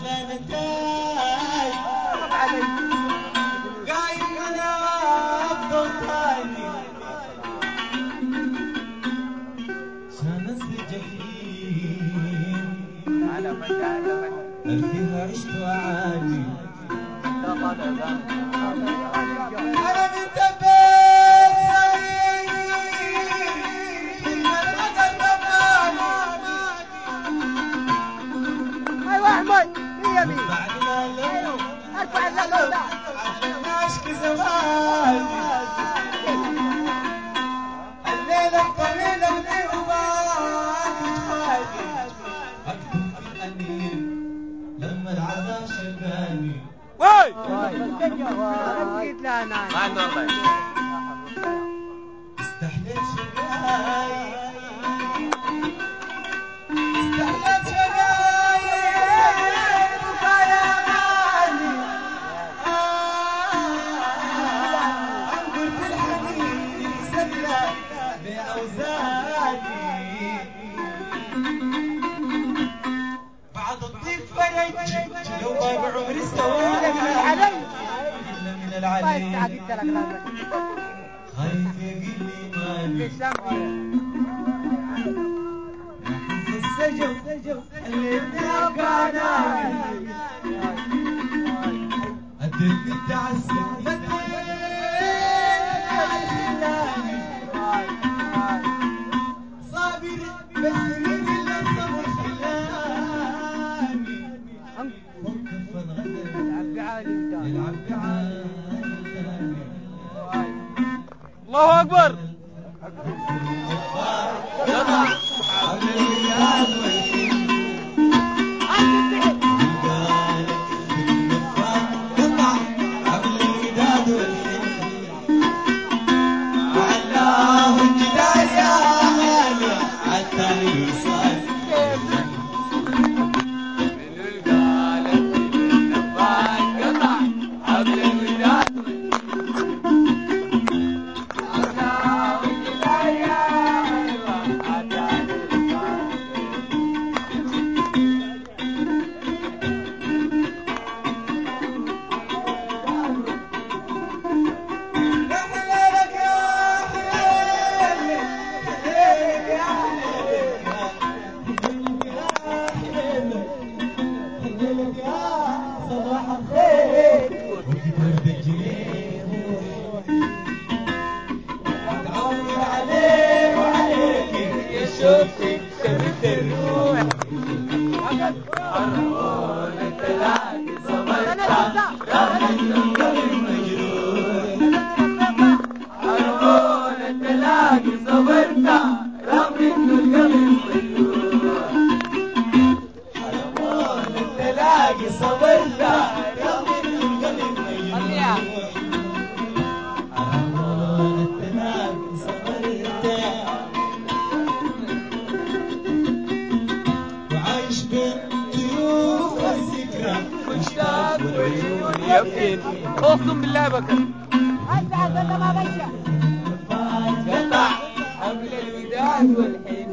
نتاج قايم انا افضل ثاني شمس الجحيم فيها عشت وعاني انا من تبت سعيد من القدر رماني ايوه احمد هي مين بعد ما لو ارفع اللقب عشان اشكي زماني الليله الطويله اللي وباك تخالي اكتب في الانين لما العذاب شباني واي نسيت لها ما نانا عنده والله استحليت شقاي استحليت شقاي وخيالي انظر في الحنين سكنة بأوزاني بعد الضيق فرج لو ما بعمري سوالي علي إلا من طيب العلي تعقدت لك راسك خايف يقل مالي السجن اللي بنبقى نايم أدري التعسف صابر بس من اللي الصبر خلاني وقف الغدر يلعب بعالي وداني يلعب بعالي الله اكبر شوفك شبت الروح حرمون الثلاث صبرت رغم انه القلب مجروح حرمون الثلاث صبرت رغم انه القلب مجروح حرمون الثلاث صبرت رغم انه القلب مجروح حرمون الثلاث صبرت وعايش بين طيوف الذكرى مشتاق والعيون يبكي اقسم بالله بكى هزع ولا ما بشع قطع حبل الوداد والحن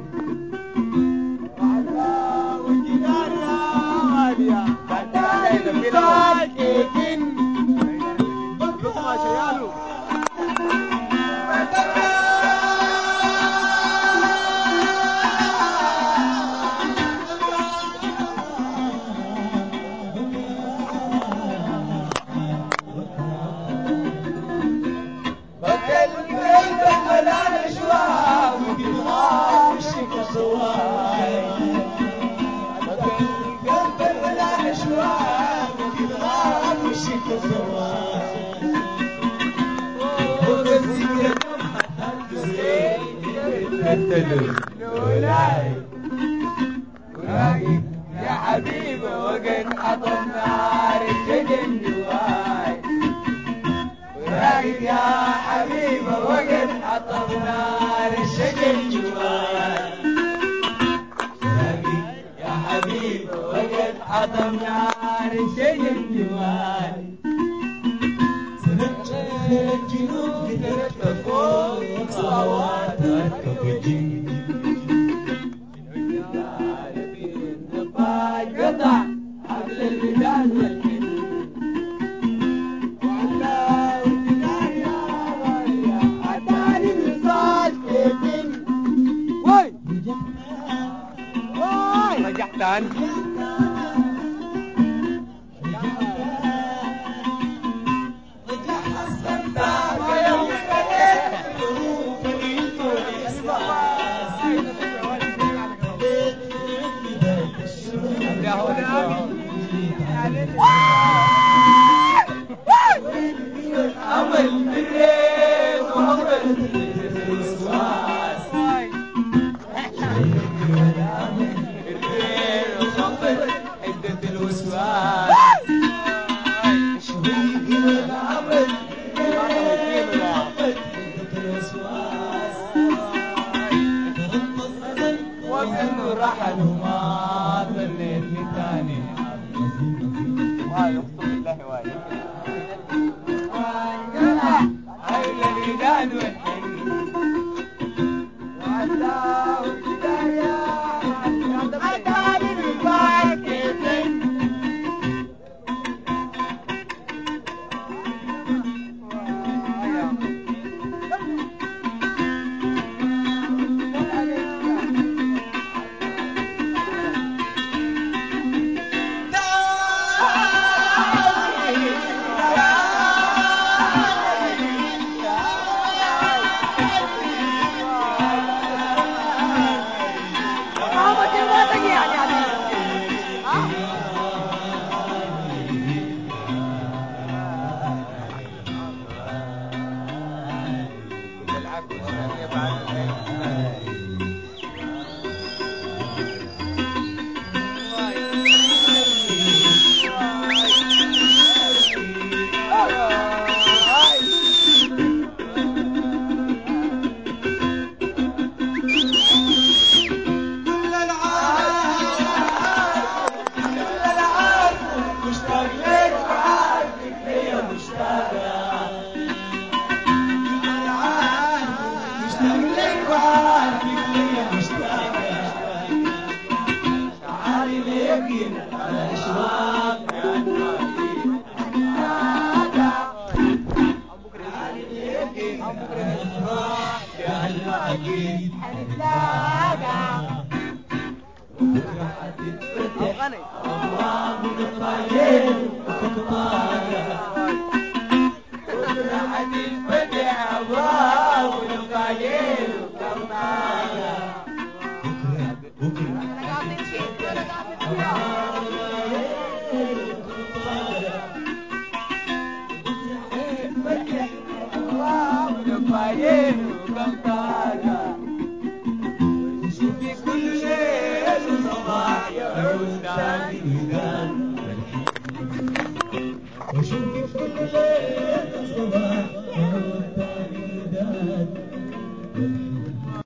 وعلى وجدار العالية حتى علينا في ساكتين لقمة شياله وراقك يا حبيبي وقد حطم نار السجن جواي وراقك يا حبيبي وقد حطم نار السجن جواي وراقك يا حبيبي وقد حطم نار السجن جواي سنة الجنوب قدرت فوق صوات اركب الجن قطع حبل عندي. وشوفي في كل ليل